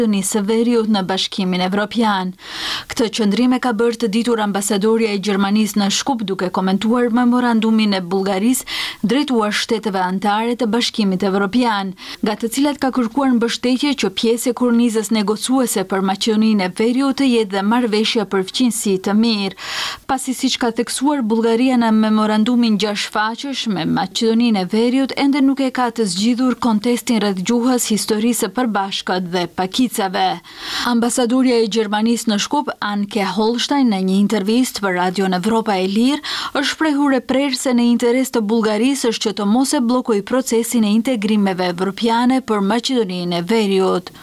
Nisë Veriut në Bashkimin Evropian. Këtë qëndrim e ka bërë të ditur ambasadorja e Gjermanisë në Shkup duke komentuar memorandumin e Bullgarisë drejtuar shteteve anëtare të Bashkimit Evropian, nga të cilat ka kërkuar mbështetje që pjesë e kornizës negociuese për Maqedoninë e Veriut të jetë dhe marrëveshje për fqinjësi të mirë, pasi siç ka theksuar Bullgaria në memorandumin 6 faqesh me Maqedoninë e Veriut ende nuk e ka të zgjidhur kontestin rreth gjuhës, historisë së përbashkët dhe pakicave. Ambasadorja e Gjermanisë në Shkup, Anke Holstein, në një intervistë për Radion Evropa e Lirë, është shprehur e prerë se në interes të Bullgarisë është që të mos e bllokojë procesin e integrimeve evropiane për Maqedoninë e Veriut.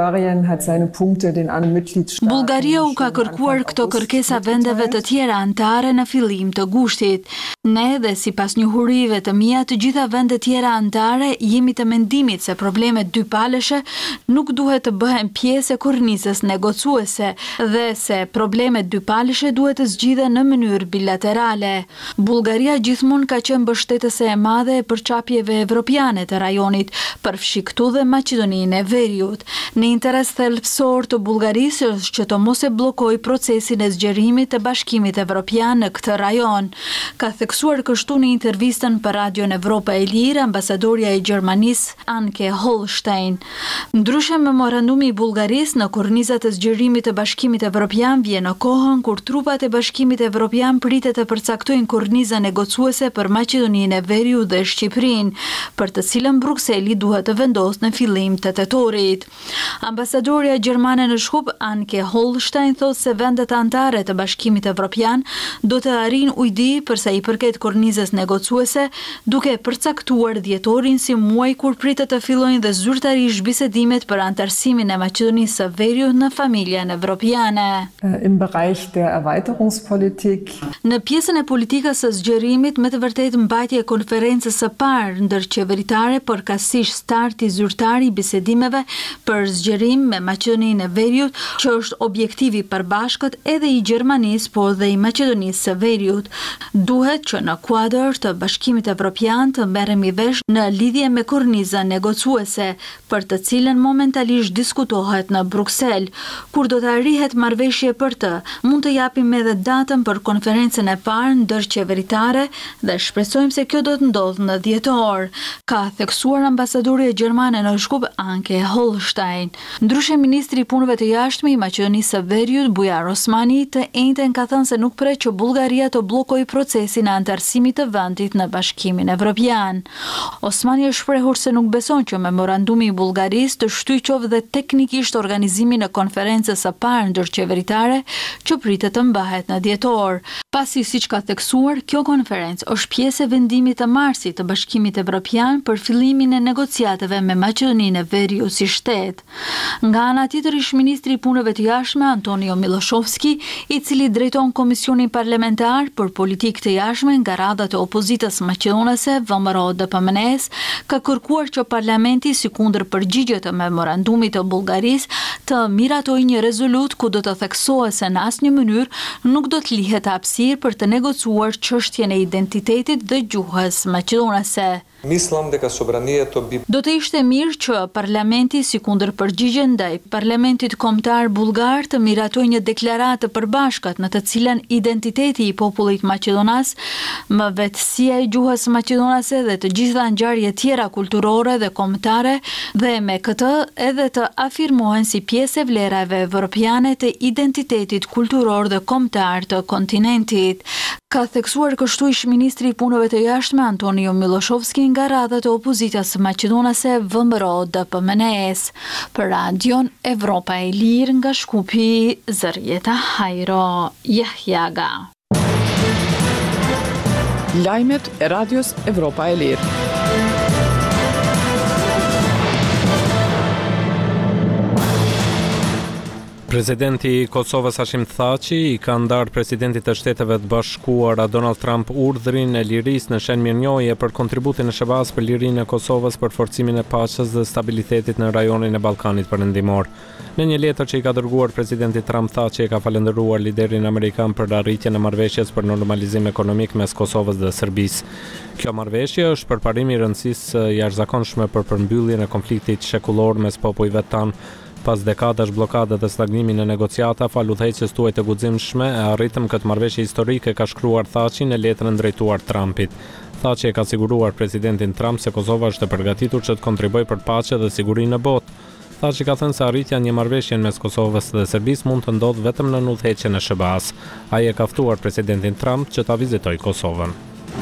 Bullgaria u ka kërkuar këto kërkesa vendeve të tjera anëtare në fillim të gushtit. Ne dhe sipas njohurive të mia, të gjitha vendet tjera anëtare jemi të mendimit se problemet dypaleshe nuk duhet të bëhen pjesë e kornizës negociuese dhe se problemet dypaleshe duhet të zgjidhen në mënyrë bilaterale. Bullgaria gjithmonë ka qenë mbështetëse e madhe e përçapjeve evropiane të rajonit, përfshi këtu dhe Maqedoninë e Veriut. Në interes thelbësor të Bullgarisë është që të mos e bllokojë procesin e zgjerimit të Bashkimit Evropian në këtë rajon. Ka theksuar kështu në intervistën për Radion Evropa e Lirë ambasadorja e Gjermanisë Anke Holstein. Ndryshe memorandumi i Bullgarisë në kornizat e zgjerimit të Bashkimit Evropian vjen në kohën kur trupat e Bashkimit Evropian pritet të përcaktojnë korniza negociuese për Maqedoninë e Veriut dhe Shqipërinë, për të cilën Brukseli duhet të vendosë në fillim të tetorit. Ambasadorja gjermane në Shkup, Anke Holstein, thotë se vendet anëtare të Bashkimit Evropian do të arrijnë ujdi përsa i përket kornizës negociuese, duke përcaktuar dhjetorin si muaj kur pritet të fillojnë dhe zyrtarisht bisedimet për antarësimin e Maqedonisë së Veriut në familjen evropiane. Në pjesën e politikës së zgjerimit, me të vërtetë mbajtja e konferencës së parë ndërqeveritare përkatësisht starti zyrtar i bisedimeve për zgjerim me Maqedoninë e Veriut, që është objektivi i përbashkët edhe i Gjermanisë, por dhe i Maqedonisë së Veriut. Duhet që në kuadër të Bashkimit Evropian të merremi vesh në lidhje me kornizën negociuese, për të cilën momentalisht diskutohet në Bruksel. Kur do të arrihet marrëveshje për të, mund të japim edhe datën për konferencën e parë ndërqeveritare dhe shpresojmë se kjo do të ndodhë në dhjetor, ka theksuar ambasadorja gjermane në Shkup Anke Holstein. Ndryshe ministri i punëve të jashtme i Maqedonisë së Veriut, Bujar Osmani, të njëjtën ka thënë se nuk pret që Bullgaria të bllokojë procesin e antarësimit të vendit në Bashkimin Evropian. Osmani është shprehur se nuk beson që memorandumi i Bullgarisë të shtyjë qoftë dhe teknikisht organizimin e konferencës së parë ndërqeveritare që pritet të mbahet në dhjetor, pasi siç ka theksuar, kjo konferencë është pjesë e vendimit të marsit të Bashkimit Evropian për fillimin e negociatave me Maqedoninë e Veriut si shtet. Nga ana tjetër, ish ministri i punëve të jashtme Antonio Miloshovski, i cili drejton Komisionin Parlamentar për Politikë të Jashtme nga radhat e opozitës maqedonase VMRO DPMNE-s, ka kërkuar që parlamenti sikundër përgjigjet të memorandumit të Bullgarisë të miratojë një rezolut ku do të theksohet se në asnjë mënyrë nuk do të lihet hapësirë për të negociuar çështjen e identitetit dhe gjuhës maqedonase. Do të ishte mirë që parlamenti, sikundër përgjigje ndaj parlamentit kombëtar bullgar, të miratojë një deklaratë të përbashkët në të cilën identiteti i popullit maqedonas, më vetësia e gjuhës maqedonase dhe të gjitha ngjarjet tjera kulturore dhe kombëtare, dhe me këtë edhe të afirmohen si pjesë e vlerave evropiane të identitetit kulturor dhe kombëtar të kontinentit. Ka theksuar kështu ish ministri i punëve të jashtme Antonio Miloshovski nga radhat e opozitës maqedonase VMRO DPMNE-s. Për Radion Evropa e Lirë nga Shkupi, Zërjeta Hajro Jahjaga. Lajmet e Radios Evropa e Lirë. Presidenti i Kosovës Hashim Thaçi i ka ndarë presidentit të Shteteve të Bashkuara Donald Trump urdhrin e lirisë në shenjë mirënjohje për kontributin e SBA-s për lirinë e Kosovës për forcimin e paqes dhe stabilitetit në rajonin e Ballkanit Perëndimor. Në një letër që i ka dërguar presidenti Trump, Thaçi e ka falendëruar liderin amerikan për arritjen e marrëveshjes për normalizim ekonomik mes Kosovës dhe Serbisë. Kjo marrëveshje është përparim i rëndësisë jashtëzakonshme për përmbylljen e konfliktit shekullor mes popujve tan, Pas dekadash bllokade dhe stagnimi në negociata, fal udhëheqjes tuaj të guximshme, e arritëm këtë marrëveshje historike, ka shkruar Thaçi në letrën drejtuar Trumpit. Thaçi e ka siguruar presidentin Trump se Kosova është e përgatitur që të kontribuojë për paqe dhe siguri në botë. Thaçi ka thënë se arritja e një marrëveshje mes Kosovës dhe Serbisë mund të ndodhë vetëm në udhëheqjen e SBA-s. Ai e ka ftuar presidentin Trump që ta vizitojë Kosovën.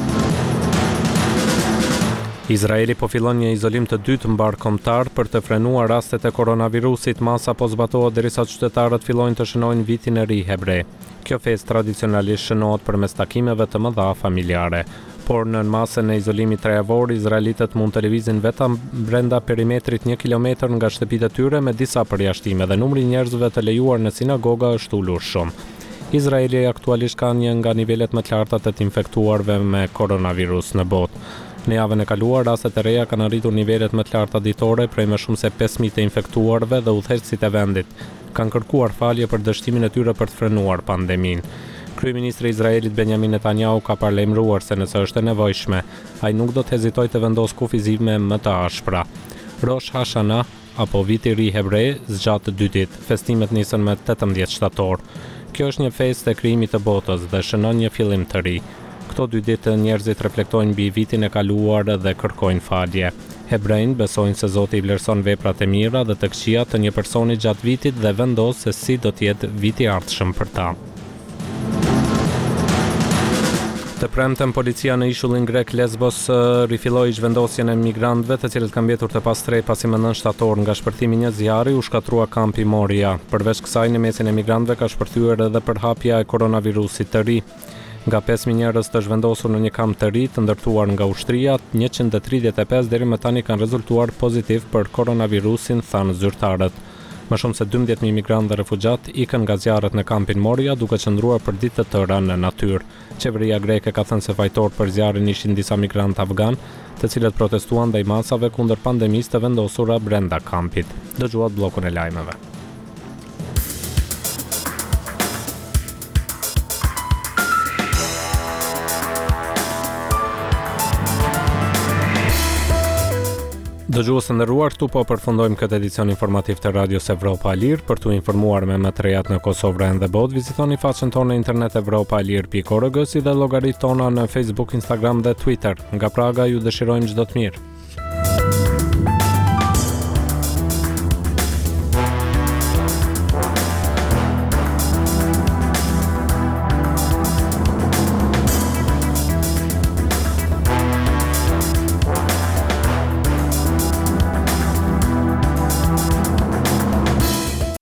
Izraeli po fillon një izolim të dytë mbarkombëtar për të frenuar rastet e koronavirusit. Masa po zbatohet derisa qytetarët fillojnë të shënojnë vitin e ri hebre. Kjo festë tradicionalisht shënohet përmes takimeve të mëdha familjare. Por në masën e izolimit trajavor, izraelitët mund të lëvizin vetëm brenda perimetrit 1 kilometër nga shtëpitë e tyre me disa përjashtime dhe numri i njerëzve të lejuar në sinagoga është ulur shumë. Izraeli aktualisht ka një nga nivelet më të larta të infektuarve me koronavirus në botë. Në javën e kaluar, rastet e reja kanë arritur nivelet më të larta ditore prej më shumë se 5.000 të infektuarve dhe udhëheqësit e vendit kanë kërkuar falje për dështimin e tyre për të frenuar pandeminë. Kryeministri i Izraelit Benjamin Netanyahu ka paralajmëruar se nëse është e nevojshme, ai nuk do të hezitojë të vendosë kufizime më të ashpra. Rosh Hashanah apo viti i ri hebre zgjat 2 ditë. Festimet nisën me 18 shtator. Kjo është një festë e krijimit të botës dhe shënon një fillim të ri. Këto 2 ditë njerëzit reflektojnë mbi vitin e kaluar dhe kërkojnë falje. Hebrejnë besojnë se Zoti i vlerëson veprat e mira dhe të këqija të një personi gjatë vitit dhe vendos se si do të jetë viti i ardhshëm për ta. Të premten policia në ishullin grek Lesbos rifilloi zhvendosjen e migrantëve, të cilët kanë mbetur të pastrej pasi më 9 shtator nga shpërthimi i një zjarri u shkatrua kampi Moria. Përveç kësaj, në mesin e migrantëve ka shpërthyer edhe përhapja e koronavirusit të ri. Nga 5.000 njerëz të zhvendosur në një kamp të ri të ndërtuar nga ushtria, 135 deri më tani kanë rezultuar pozitiv për koronavirusin, thanë zyrtarët. Më shumë se 12.000 migrantë dhe refugjat ikën nga zjarret në kampin Moria duke qëndruar për ditë të tëra në natyrë. Qeveria greke ka thënë se fajtor për zjarrin ishin disa migrantë afgan, të cilët protestuan ndaj masave kundër pandemisë të vendosura brenda kampit. Dëgjuat bllokun e lajmeve. Dëgjues të nderuar, këtu po përfundojmë këtë edicion informativ të Radios Evropa e Lirë. Për t'u informuar me më të rejat në Kosovë dhe botë, vizitoni faqen tonë në internet evropaelir.org si dhe llogaritë tona në Facebook, Instagram dhe Twitter. Nga Praga ju dëshirojmë çdo të mirë.